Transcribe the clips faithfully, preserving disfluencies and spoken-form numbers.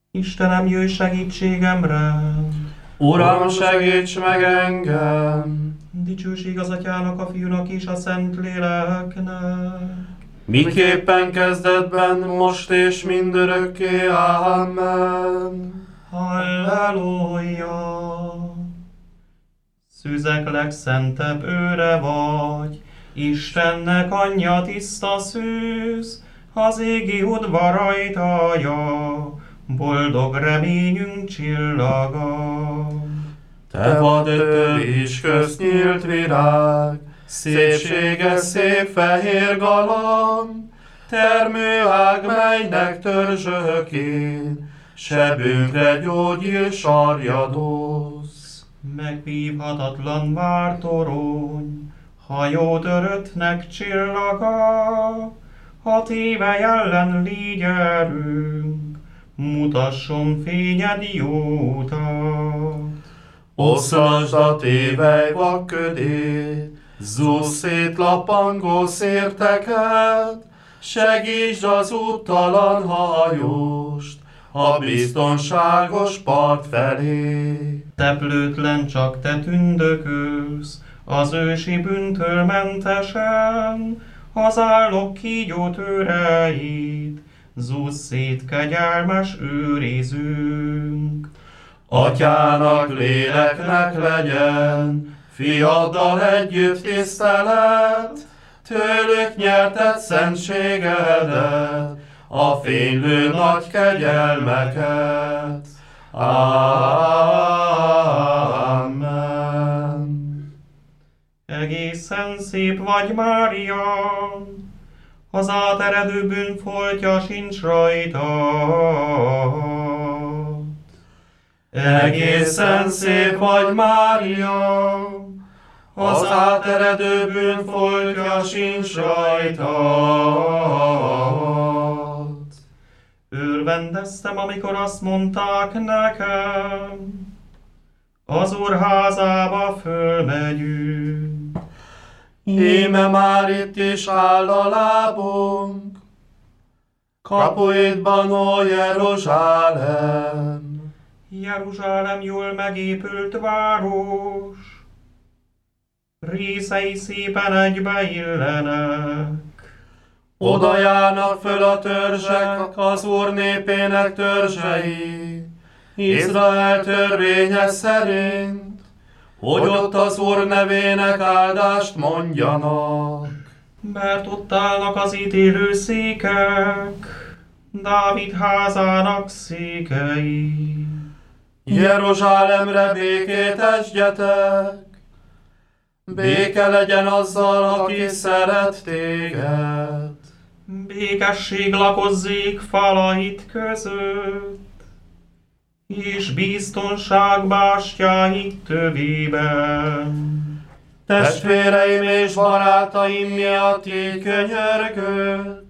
Istenem, jöjj segítségemre! Uram, segíts meg engem! Dicsőség az Atyának, a Fiúnak és a Szentléleknek. Miképpen kezdetben, most és mindörökké. Amen. Halleluja! Szűzek legszentebb őre vagy, Istennek anyja tiszta szűz, az égi udvarait alja, boldog reményünk csillaga. Te vagy és köznyílt virág, szépsége szép fehér galamb, termőág, melynek törzsökén, sebünkre gyógyír sarjadoz. Megvívhatatlan vártorony, hajó töröttnek csillaga, hat éve jelen légy erőnk, mutasson fényed jó utat. Oszlasd a tévely vakködét, zúz szét lapangó szérteket, segítsd az úttalan hajóst a biztonságos part felé. Teplőtlen csak te tündökölsz, az ősi bűntől mentesen, az állok kígyó tőreit, zúz szét kegyelmes őrizünk. Atyának, léleknek legyen, fiaddal együtt tisztelet, tőlük nyerted szentségedet, a fénylő nagy kegyelmeket. Amen. Egészen szép vagy, Mária, az áteredő bűnfoltja sincs rajta. Egészen szép vagy, Mária, az áteredő bűnfoltja sincs rajta. Örvendeztem, amikor azt mondták nekem, az Úr házába fölmegyünk. Íme már itt is áll a lábunk, kapuidban, ó Jeruzsálem. Jeruzsálem jól megépült város, részei szépen egybeillenek. Oda járnak föl a törzsek, az Úr népének törzsei, Izrael törvénye szerint, hogy ott az Úr nevének áldást mondjanak. Mert ott állnak az ítélő székek, Dávid házának székei. Jeruzsálemre békét esdjetek, béke legyen azzal, aki szeret téged. Békesség lakozzék falait között, és biztonság bástyáit tövében. Testvéreim és barátaim miatt így könyörgök,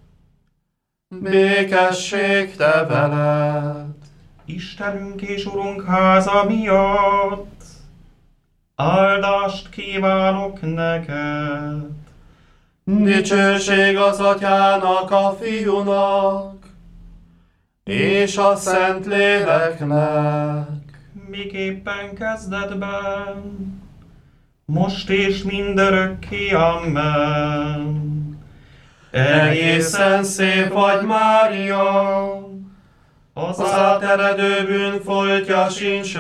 békesség te veled. Istenünk és Urunk háza miatt áldást kívánok neked. Dicsőség az Atyának, a Fiúnak, és a Szentléleknek. Miképpen kezdetben, most és mindörökké, amen. Egészen szép vagy, Mária, az áteredő bűnfoltja sincs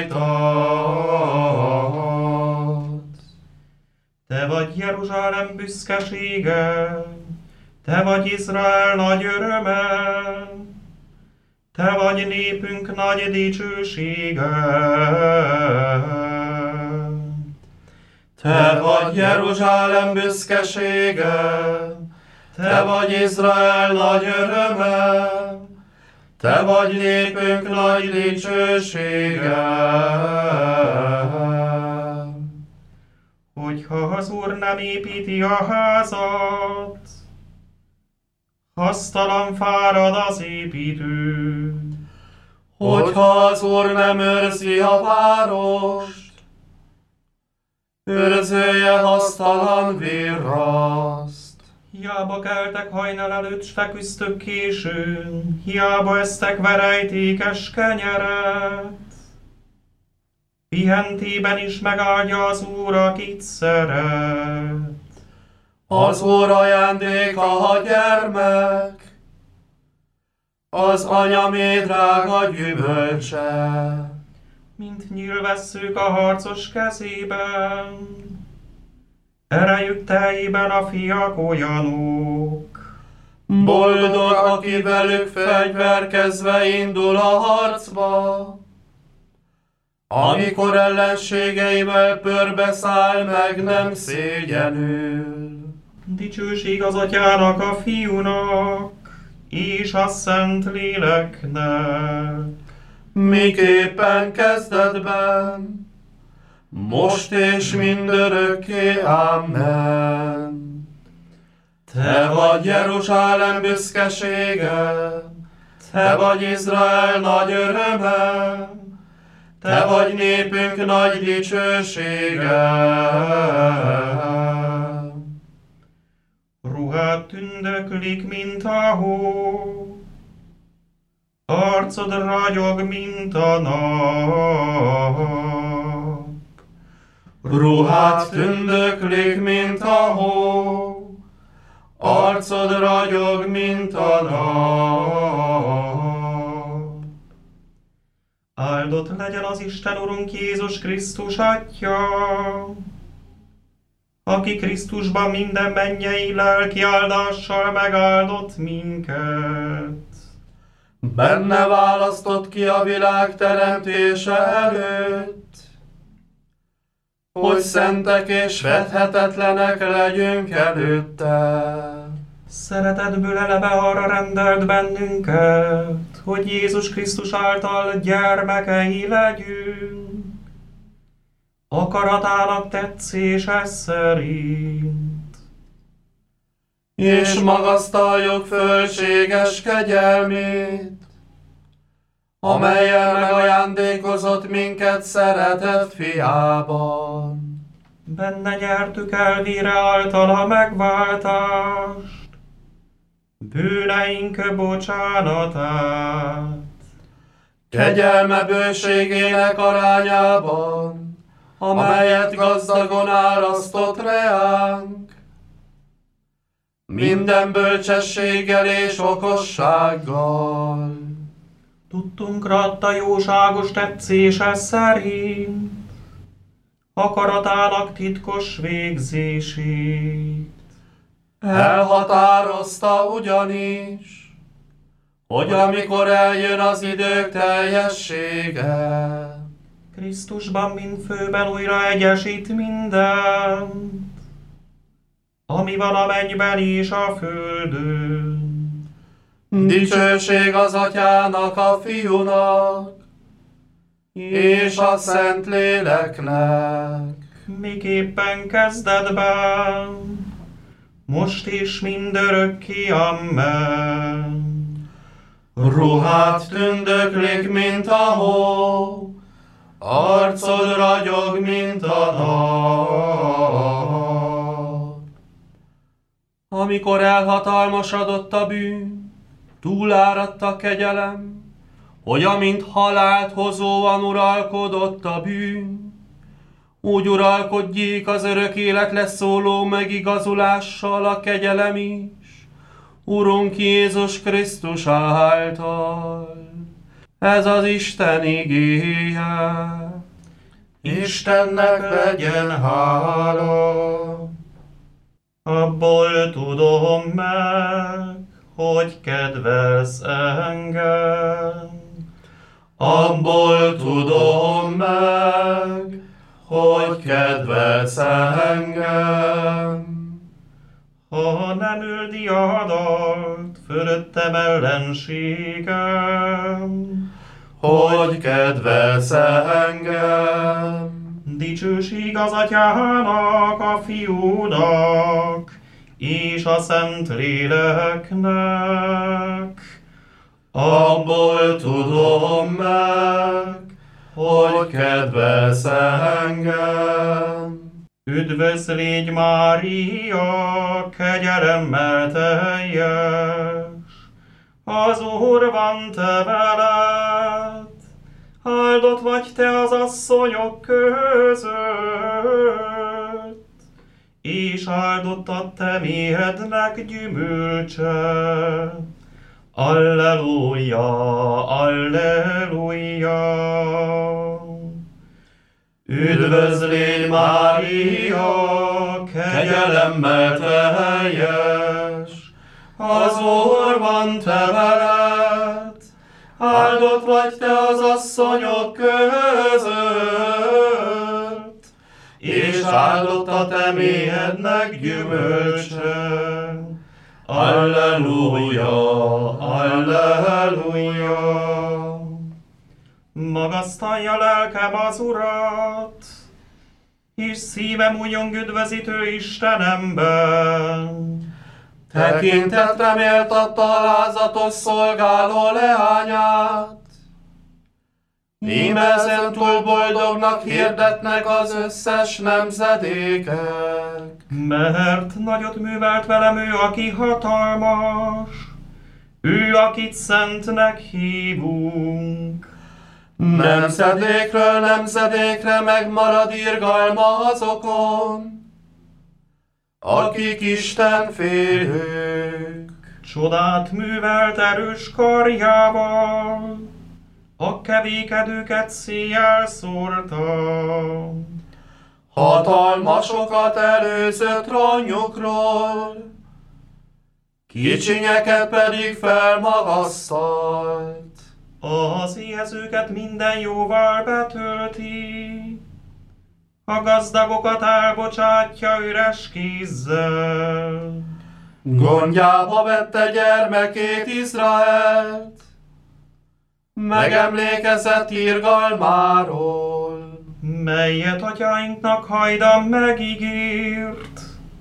rajtad. Te vagy Jeruzsálem büszkesége, te vagy Izrael nagy öröme, te vagy népünk nagy dicsősége. Te vagy Jeruzsálem büszkesége, te vagy Izrael nagy öröme, te vagy népünk nagy dicsősége. Hogyha az Úr nem építi a házat, hasztalan fárad az építő. Hogyha az Úr nem őrzi a várost, őrzője hasztalan virraszt. Hiába keltek hajnal előtt, s feküztök későn, hiába esztek verejtékes kenyeret. Pihentében is megáldja az Úr, akit szeret. Az Úr ajándéka a gyermek, az anya médrága gyümölcse. Mint nyílvesszők a harcos kezében, erejük teljében a fiak olyanok. Boldog, aki velük fegyverkezve indul a harcba, amikor ellenségeivel pörbeszáll, meg nem szégyenül. Dicsőség az Atyának, a Fiúnak, és a Szent Léleknek. Miképpen kezdetben, most és mindörökké. Amen. Te vagy Jeruzsálem büszkesége, te vagy Izrael nagy öröme, te vagy népünk nagy dicsősége. Ruhád tündöklik, mint a hó, arcod ragyog, mint a nap. Ruhád tündöklik, mint a hó, arcod ragyog, mint a nap. Áldott legyen az Isten Urunk Jézus Krisztus Atya, aki Krisztusban minden mennyei lelki áldással megáldott minket. Benne választott ki a világ teremtése előtt, hogy szentek és fedhetetlenek legyünk előtte. Szeretetből eleve arra rendelt bennünket, hogy Jézus Krisztus által gyermekei legyünk, akaratának tetszése szerint. És magasztaljuk fölséges kegyelmét, amellyel megajándékozott minket szeretett fiában. Benne nyertük el vére általa megváltást, bűneink bocsánatát. Kegyelme bőségének arányában, amelyet gazdagon árasztott reánk, minden bölcsességgel és okossággal. Tudtunkra adta jóságos tetszése szerint, akaratának titkos végzését. Elhatározta ugyanis, hogy amikor eljön az idők teljessége, Krisztusban mind főben újra egyesít mindent, ami van a mennyben és a földön. Dicsőség az Atyának, a Fiúnak, és a Szent Léleknek. Miképpen kezdetben, most és mindörökké. Amen. Ruhád tündöklik, mint a hó, arcod ragyog, mint a nap. Amikor elhatalmasodott a bűn, túláradt a kegyelem, hogy amint halált hozóan uralkodott a bűn, úgy uralkodjék az örök életre szóló megigazulással a kegyelem is, Urunk Jézus Krisztus által. Ez az Isten igéje. Istennek legyen hála. Abból tudom meg, hogy kedvelsz engem. Abból tudom meg, hogy kedvelsz engem. Ha nem ül diadalt fölöttem ellenségem, hogy kedvelsz engem. Dicsőség az Atyának, a Fiúnak, és a Szent Léleknek. Abból tudom meg, hogy kedvelsz engem. Üdvözlégy Mária, kegyelemmel teljes, az Úr van te veled, áldott vagy te az asszonyok között, és áldott a te méhednek gyümölcse. Alleluja, alleluja. Üdvözlégy Mária, kegyelemmel teljes, az Úr van te veled, áldott vagy te az asszonyok között, és áldott a te méhednek gyümölcse. Alleluja, alleluja. Magasztalja lelkem az Urat, és szívem újjong üdvözítő Istenemben. Tekintetre méltatta alázatos szolgáló leányát. Íme ezentúl boldognak hirdetnek az összes nemzedékek. Mert nagyot művelt velem ő, aki hatalmas, ő, akit szentnek hívunk. Nemzedékről nemzedékre megmarad irgalma azokon, akik Isten félők. Csodát művelt erős karjával, a kevékedőket széjjel szórta. Hatalmasokat előzött ranyokról, kicsinyeket pedig felmagasztalt. Az éhezőket minden jóval betölti, a gazdagokat elbocsátja üres kézzel. Gondjába vette gyermekét Izraelt, megemlékezett irgalmáról, melyet atyáinknak hajdan megígért,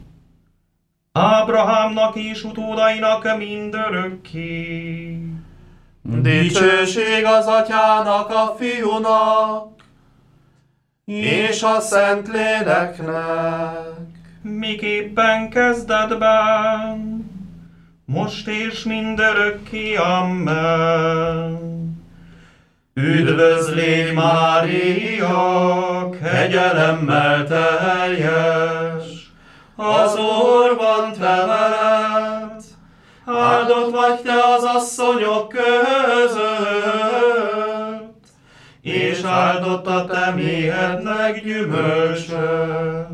Ábrahámnak és utódainak mindörökké. Dicsőség az atyának, a fiúnak, és a Szentléleknek. Miképpen kezdetben, most és mindörökké, amen. Üdvözlégy Mária, kegyelemmel teljes, az Úr van te veled, áldott vagy te az asszonyok között, és áldott a te méhednek gyümölcse.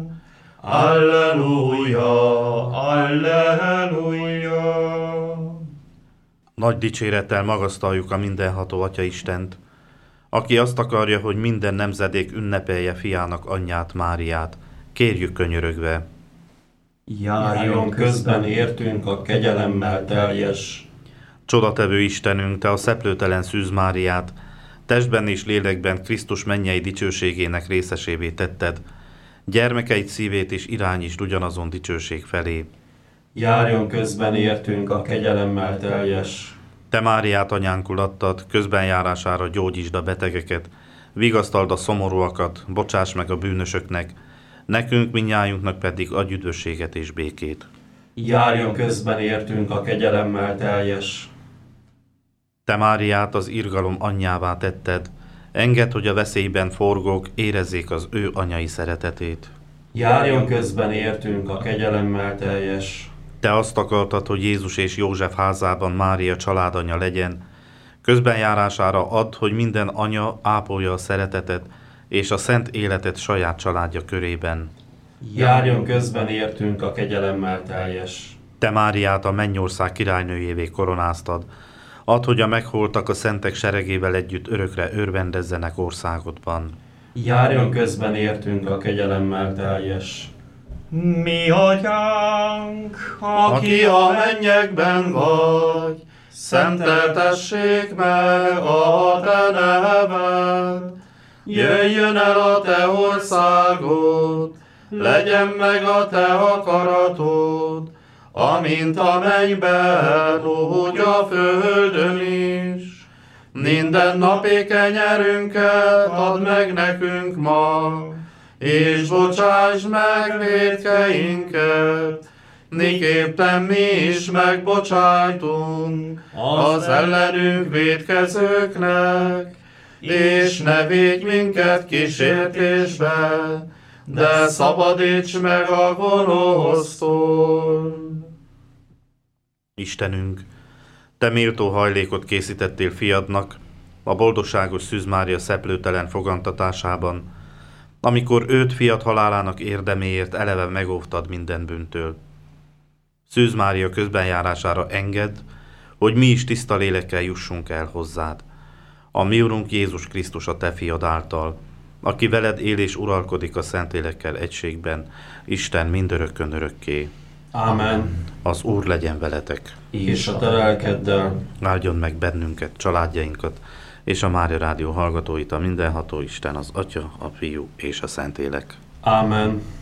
Alleluja, alleluja. Nagy dicsérettel magasztaljuk a mindenható Atya Istent, aki azt akarja, hogy minden nemzedék ünnepelje fiának anyját, Máriát. Kérjük könyörögve. Járjon közben értünk a kegyelemmel teljes. Csodatevő Istenünk, te a szeplőtelen Szűz Máriát testben és lélekben Krisztus mennyei dicsőségének részesévé tetted. Gyermekeid szívét is irányítsd ugyanazon dicsőség felé. Járjon közben értünk a kegyelemmel teljes. Te Máriát anyánkul adtad, közbenjárására gyógyítsd a betegeket, vigasztald a szomorúakat, bocsáss meg a bűnösöknek, nekünk mindnyájunknak pedig adj üdvösséget és békét. Járjon közben értünk a kegyelemmel teljes. Te Máriát az irgalom anyjává tetted, engedd, hogy a veszélyben forgók érezzék az ő anyai szeretetét. Járjon közben értünk a kegyelemmel teljes. Te azt akartad, hogy Jézus és József házában Mária családanya legyen, közbenjárására add, hogy minden anya ápolja a szeretetet és a szent életet saját családja körében. Járjon közben értünk a kegyelemmel teljes. Te Máriát a mennyország királynőjévé koronáztad, add, hogy a megholtak a szentek seregével együtt örökre örvendezzenek országodban. Járjon közben értünk a kegyelemmel teljes. Mi atyánk, Aki a mennyekben vagy, szenteltessék meg a te neved. Jöjjön el a te országod, legyen meg a te akaratod, amint a mennyben, úgy a földön is. Minden napi kenyerünket add meg nekünk ma, és bocsáss meg vétkeinket, miképpen mi is megbocsájtunk az ellenünk vétkezőknek, és ne védj minket kísértésbe, de szabadíts meg a gonosztól. Istenünk, Te méltó hajlékot készítettél fiadnak a boldogságos Szűz Mária szeplőtelen fogantatásában, amikor őt fiad halálának érdeméért eleve megóvtad minden bűntől. Szűz Mária közbenjárására engedd, hogy mi is tiszta lélekkel jussunk el hozzád. A mi Urunk Jézus Krisztus a Te fiad által, aki veled él és uralkodik a Szentlélekkel egységben, Isten mindörökkön örökké. Ámen. Az Úr legyen veletek. És a te lelkeddel. Áldjon meg bennünket, családjainkat, és a Mária Rádió hallgatóit a mindenható Isten, az Atya, a Fiú és a Szentlélek. Ámen.